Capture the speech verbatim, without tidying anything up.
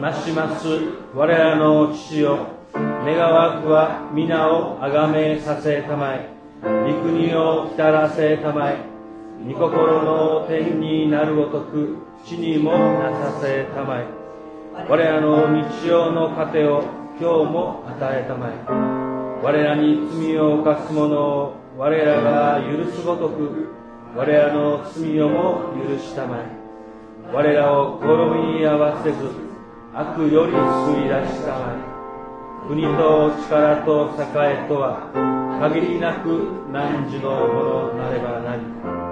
まします我らの父よ、願わくは皆をあがめさせたまえ、御国を来たらせたまえ、御心の天になるごとく地にもなさせたまえ。我らの日曜の糧を今日も与えたまえ。我らに罪を犯す者を我らが許すごとく我らの罪をも許したまえ。我らを試みに合わせず悪より救い出したまえ。国と力と栄とは限りなく汝のものなればなり。